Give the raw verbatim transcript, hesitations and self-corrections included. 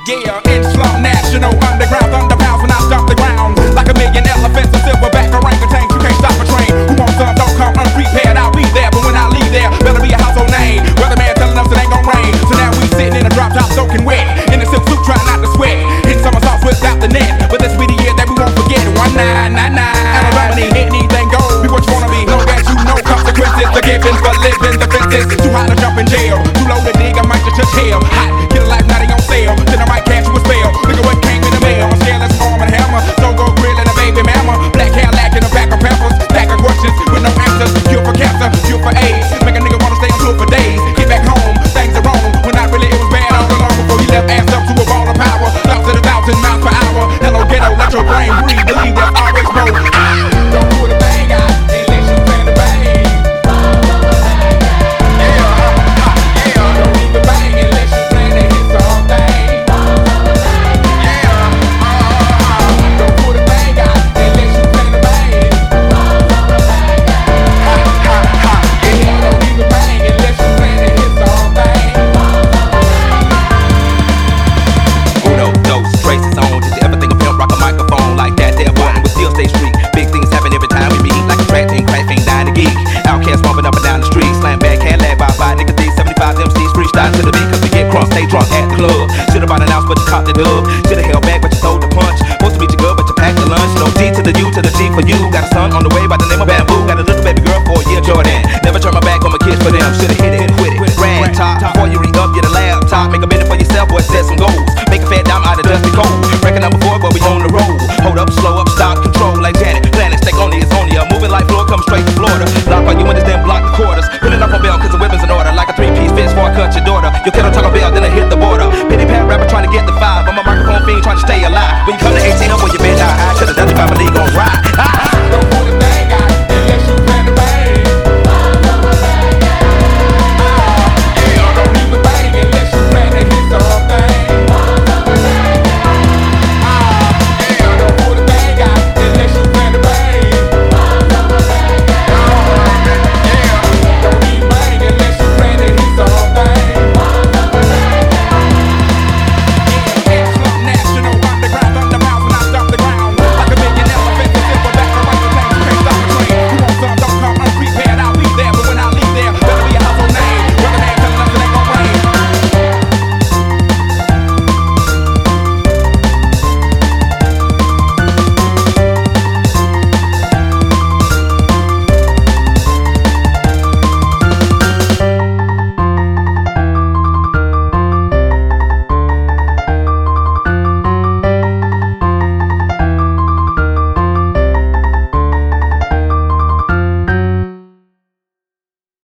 Yeah, in slum national, underground thunder pounds when I stomp the ground. Like a million elephants and silverback orangutans, you can't stop a train. Who wants some, don't come unprepared, I'll be there. But when I leave there, better be a household name. Weatherman telling us it ain't gon' rain. So now we sitting in a drop top soaking wet, in a silk suit trying not to sweat. Hitting summer sauce without the net, but this be the year that we won't forget. One nine nine nine, Alabama ain't anything go. Be what you wanna be, know that you know consequences. The giving for living, the fences. Too hot to jump in jail, too low to dig, I might just touch hell. Hot, get a life, not on sale. Then I might catch you a spell. Look at what came in the mail. I'm scared, let's arm and hammer. So go grill and a baby mama. Black hair lacking a pack of peppers. Stack of questions with no answers. Cure for cancer, cure for AIDS. Make a nigga wanna stay on tour for days. Get back home, things are wrong. When not really it was bad all along. Before he left ass up to a ball of power. Thoughts at a thousand miles per hour. Hello ghetto, let your brain breathe. Believe there's always more. Don't put a bang out unless you plan to bang. Yeah, yeah. Don't even bang unless you plan to hit something. To the beat, cause we get cross, stay drunk at the club. Should've bought an ounce, but you caught the dub. Should've held back, but you sold the punch. Supposed to meet you good, but you packed the lunch. No D to the U to the G for you. Got a son on the way by the name of Bamboo. Got a little baby girl for a year, Jordan. Never turn my back on my kids for them. Should've hit it, quit it. Rag top, before you re-up, get a laptop. Make a minute for yourself, boy, set some goals. Make a fat dime out of dusty cold. Record number four, but we on the road. Hold up, slow up, stop, control like Janet. Planet, stake on the it's on ya. Moving like floor, come straight to Florida. Lock all you windows, then block the quarters. Pulling up on bail, cause the weapons in order. Like a three-piece fist before I cut your daughter. Your kiddo talk a bell, then I hit the border. Pity pat rapper trying to get the five. I'm a microphone fiend trying to stay alive. When you